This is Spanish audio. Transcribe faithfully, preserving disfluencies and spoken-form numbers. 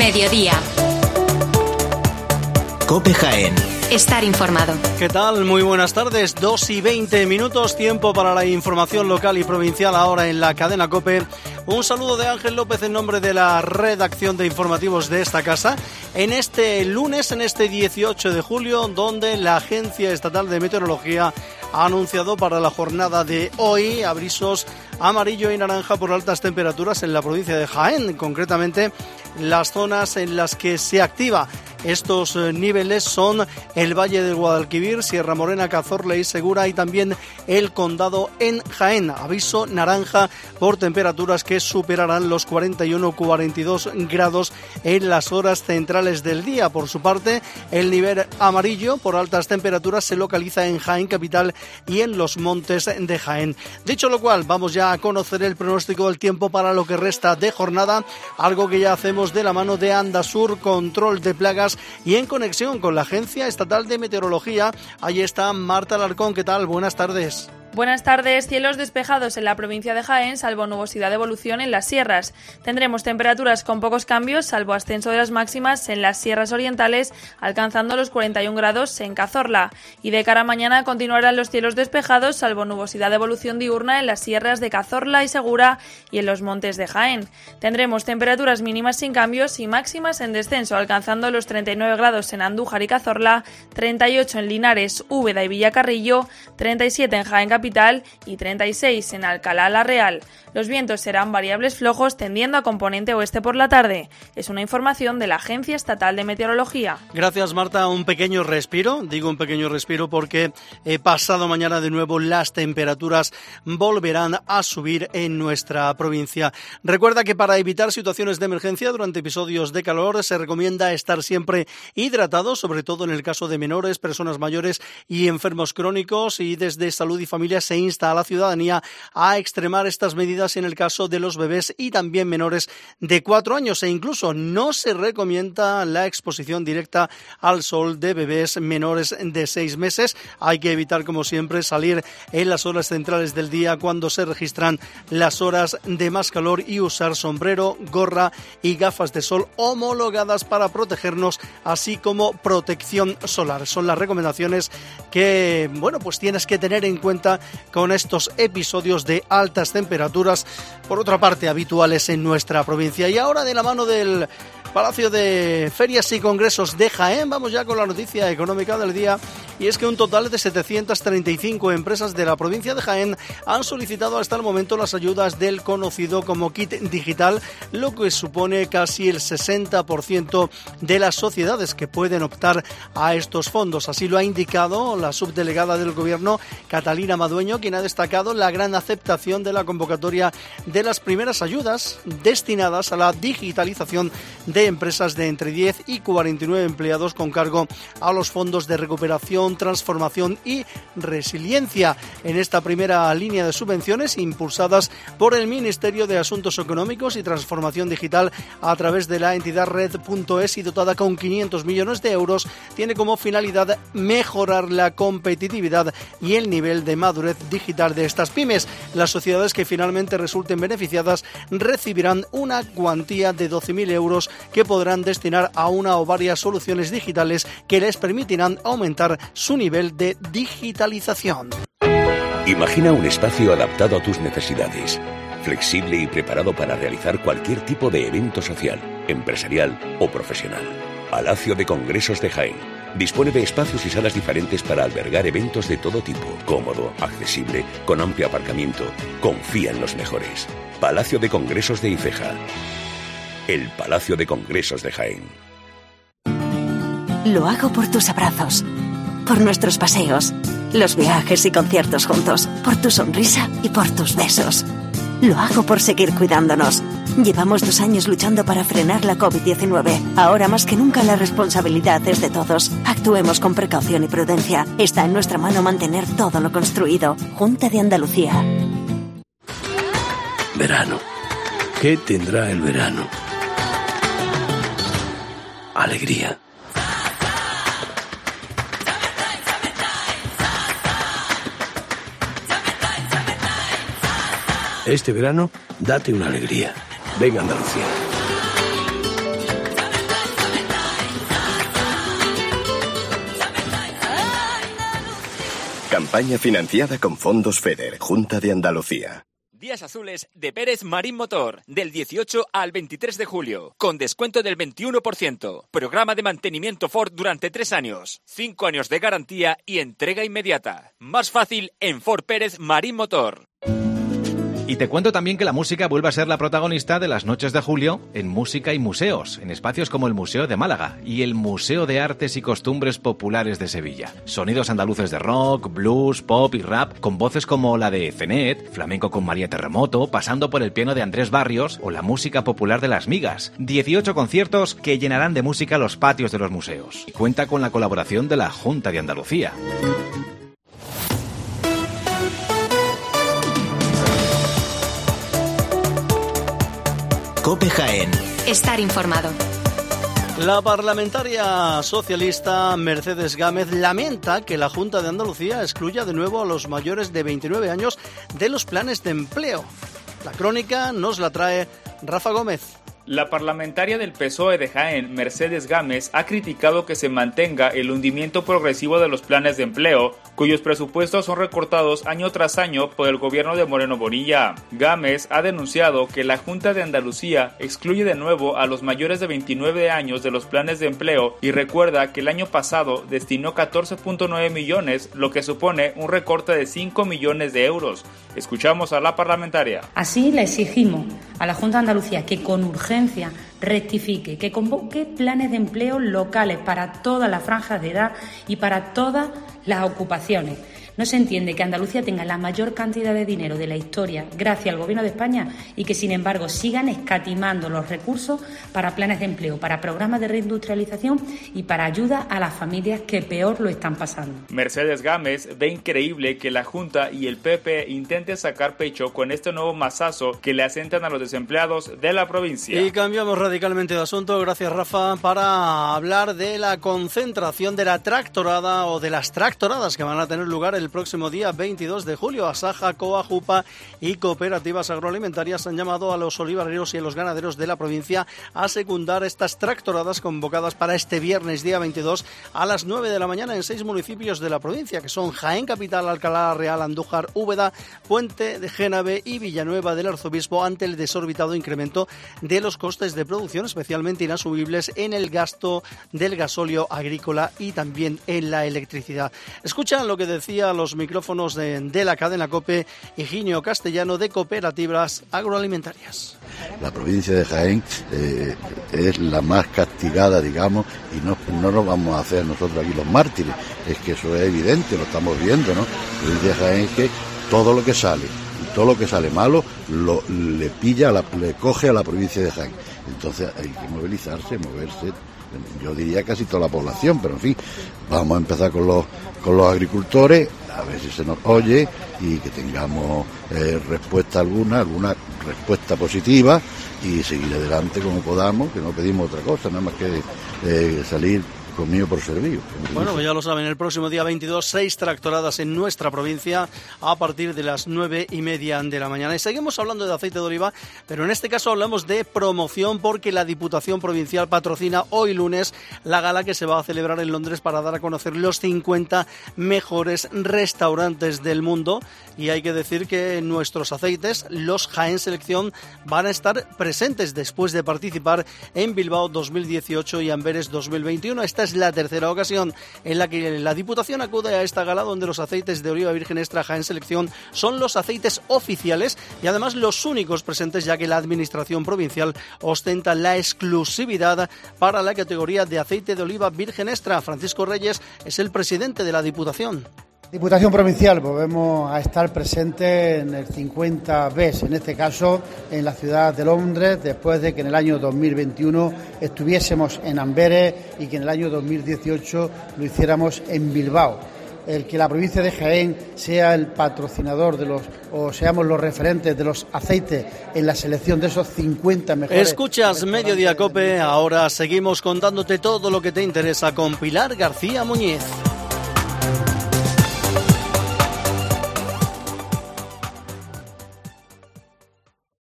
Mediodía. COPE Jaén. Estar informado. ¿Qué tal? Muy buenas tardes. Dos y veinte minutos, tiempo para la información local y provincial ahora en la cadena COPE. Un saludo de Ángel López en nombre de la redacción de informativos de esta casa. En este lunes, en este dieciocho de julio, donde la Agencia Estatal de Meteorología ha anunciado para la jornada de hoy avisos amarillo y naranja por altas temperaturas en la provincia de Jaén, concretamente las zonas en las que se activa estos niveles son el Valle del Guadalquivir, Sierra Morena, Cazorla y Segura y también el Condado en Jaén. Aviso naranja por temperaturas que superarán los cuarenta y uno a cuarenta y dos grados en las horas centrales del día. Por su parte, el nivel amarillo por altas temperaturas se localiza en Jaén capital y en los montes de Jaén. Dicho lo cual, vamos ya a conocer el pronóstico del tiempo para lo que resta de jornada, algo que ya hacemos de la mano de Andasur, control de plagas, y en conexión con la Agencia Estatal de Meteorología. Ahí está Marta Alarcón. ¿Qué tal? Buenas tardes. Buenas tardes. Cielos despejados en la provincia de Jaén, salvo nubosidad de evolución en las sierras. Tendremos temperaturas con pocos cambios, salvo ascenso de las máximas en las sierras orientales, alcanzando los cuarenta y un grados en Cazorla. Y de cara a mañana continuarán los cielos despejados, salvo nubosidad de evolución diurna en las sierras de Cazorla y Segura y en los montes de Jaén. Tendremos temperaturas mínimas sin cambios y máximas en descenso, alcanzando los treinta y nueve grados en Andújar y Cazorla, treinta y ocho en Linares, Úbeda y Villacarrillo, treinta y siete en Jaén capital y treinta y seis en Alcalá la Real. Los vientos serán variables flojos tendiendo a componente oeste por la tarde. Es una información de la Agencia Estatal de Meteorología. Gracias, Marta. Un pequeño respiro, digo un pequeño respiro porque eh, pasado mañana de nuevo las temperaturas volverán a subir en nuestra provincia. Recuerda que para evitar situaciones de emergencia durante episodios de calor se recomienda estar siempre hidratado, sobre todo en el caso de menores, personas mayores y enfermos crónicos, y desde Salud y Familia se insta a la ciudadanía a extremar estas medidas en el caso de los bebés y también menores de cuatro años, e incluso no se recomienda la exposición directa al sol de bebés menores de seis meses. Hay que evitar, como siempre, salir en las horas centrales del día cuando se registran las horas de más calor y usar sombrero, gorra y gafas de sol homologadas para protegernos, así como protección solar. Son las recomendaciones que, bueno, pues tienes que tener en cuenta con estos episodios de altas temperaturas, por otra parte habituales en nuestra provincia. Y ahora, de la mano del Palacio de Ferias y Congresos de Jaén, vamos ya con la noticia económica del día, y es que un total de setecientas treinta y cinco empresas de la provincia de Jaén han solicitado hasta el momento las ayudas del conocido como kit digital, lo que supone casi el sesenta por ciento de las sociedades que pueden optar a estos fondos. Así lo ha indicado la subdelegada del Gobierno, Catalina Madueño, quien ha destacado la gran aceptación de la convocatoria de las primeras ayudas destinadas a la digitalización de empresas de entre diez y cuarenta y nueve empleados con cargo a los fondos de recuperación, transformación y resiliencia. En esta primera línea de subvenciones impulsadas por el Ministerio de Asuntos Económicos y Transformación Digital a través de la entidad red punto es y dotada con quinientos millones de euros, tiene como finalidad mejorar la competitividad y el nivel de madurez digital de estas pymes. Las sociedades que finalmente resulten beneficiadas recibirán una cuantía de doce mil euros que podrán destinar a una o varias soluciones digitales que les permitirán aumentar su nivel de digitalización. Imagina un espacio adaptado a tus necesidades, flexible y preparado para realizar cualquier tipo de evento social, empresarial o profesional. Palacio de Congresos de Jaén dispone de espacios y salas diferentes para albergar eventos de todo tipo, cómodo, accesible, con amplio aparcamiento. Confía en los mejores. Palacio de Congresos de Ifeja. El Palacio de Congresos de Jaén. Lo hago por tus abrazos, por nuestros paseos, los viajes y conciertos juntos, por tu sonrisa y por tus besos. Lo hago por seguir cuidándonos. Llevamos dos años luchando para frenar la covid diecinueve. Ahora más que nunca la responsabilidad es de todos. Actuemos con precaución y prudencia. Está en nuestra mano mantener todo lo construido. Junta de Andalucía. Verano. ¿Qué tendrá el verano? Alegría. Este verano, date una alegría. Venga, Andalucía. Campaña financiada con fondos FEDER, Junta de Andalucía. Días azules de Pérez Marín Motor, del dieciocho al veintitrés de julio, con descuento del veintiuno por ciento. Programa de mantenimiento Ford durante tres años, cinco años de garantía y entrega inmediata. Más fácil en Ford Pérez Marín Motor. Y te cuento también que la música vuelve a ser la protagonista de las noches de julio en Música y Museos, en espacios como el Museo de Málaga y el Museo de Artes y Costumbres Populares de Sevilla. Sonidos andaluces de rock, blues, pop y rap, con voces como la de Cenet, flamenco con María Terremoto, pasando por el piano de Andrés Barrios o la música popular de Las Migas. dieciocho conciertos que llenarán de música los patios de los museos. Y cuenta con la colaboración de la Junta de Andalucía. COPE Jaén. Estar informado. La parlamentaria socialista Mercedes Gámez lamenta que la Junta de Andalucía excluya de nuevo a los mayores de veintinueve años de los planes de empleo. La crónica nos la trae Rafa Gómez. La parlamentaria del P S O E de Jaén, Mercedes Gámez, ha criticado que se mantenga el hundimiento progresivo de los planes de empleo, cuyos presupuestos son recortados año tras año por el gobierno de Moreno Bonilla. Gámez ha denunciado que la Junta de Andalucía excluye de nuevo a los mayores de veintinueve años de los planes de empleo y recuerda que el año pasado destinó catorce punto nueve millones, lo que supone un recorte de cinco millones de euros. Escuchamos a la parlamentaria. Así le exigimos a la Junta de Andalucía que con urgencia rectifique, que convoque planes de empleo locales para todas las franjas de edad y para todas las ocupaciones. No se entiende que Andalucía tenga la mayor cantidad de dinero de la historia gracias al Gobierno de España y que, sin embargo, sigan escatimando los recursos para planes de empleo, para programas de reindustrialización y para ayuda a las familias que peor lo están pasando. Mercedes Gámez ve increíble que la Junta y el P P intenten sacar pecho con este nuevo mazazo que le asentan a los desempleados de la provincia. Y cambiamos radicalmente de asunto, gracias Rafa, para hablar de la concentración de la tractorada o de las tractoradas que van a tener lugar el próximo día veintidós de julio. Asaja, COA, JUPA y cooperativas agroalimentarias han llamado a los olivareros y a los ganaderos de la provincia a secundar estas tractoradas convocadas para este viernes día veintidós a las nueve de la mañana en seis municipios de la provincia, que son Jaén Capital, Alcalá Real, Andújar, Úbeda, Puente de Génave y Villanueva del Arzobispo, ante el desorbitado incremento de los costes de producción, especialmente inasumibles en el gasto del gasóleo agrícola y también en la electricidad. Escuchan lo que decía los micrófonos de, de la cadena COPE Higinio Castellano, de Cooperativas Agroalimentarias. La provincia de Jaén eh, es la más castigada, digamos, y no, no nos vamos a hacer nosotros aquí los mártires, es que eso es evidente, lo estamos viendo, ¿no? La provincia de Jaén es que todo lo que sale, todo lo que sale malo, lo, le pilla, a la, le coge a la provincia de Jaén. Entonces hay que movilizarse, moverse, yo diría casi toda la población, pero en fin, vamos a empezar con los, con los agricultores, a ver si se nos oye y que tengamos eh, respuesta alguna, alguna respuesta positiva y seguir adelante como podamos, que no pedimos otra cosa, nada más que eh, salir conmigo por servicio. Bueno, pues ya lo saben, el próximo día veintidós, seis tractoradas en nuestra provincia a partir de las nueve y media de la mañana. Y seguimos hablando de aceite de oliva, pero en este caso hablamos de promoción, porque la Diputación Provincial patrocina hoy lunes la gala que se va a celebrar en Londres para dar a conocer los cincuenta mejores restaurantes del mundo. Y hay que decir que nuestros aceites, los Jaén Selección, van a estar presentes después de participar en Bilbao dos mil dieciocho y Amberes dos mil veintiuno. Esta es la tercera ocasión en la que la Diputación acude a esta gala, donde los aceites de oliva virgen extra Jaén Selección son los aceites oficiales y además los únicos presentes, ya que la Administración Provincial ostenta la exclusividad para la categoría de aceite de oliva virgen extra. Francisco Reyes es el presidente de la Diputación. Diputación Provincial, volvemos a estar presentes en el cincuenta B E S, en este caso en la ciudad de Londres, después de que en el año dos mil veintiuno estuviésemos en Amberes y que en el año dos mil dieciocho lo hiciéramos en Bilbao. El que la provincia de Jaén sea el patrocinador de los, o seamos los referentes de los aceites en la selección de esos cincuenta mejores. Escuchas Mediodía Cope, ahora seguimos contándote todo lo que te interesa con Pilar García Muñiz.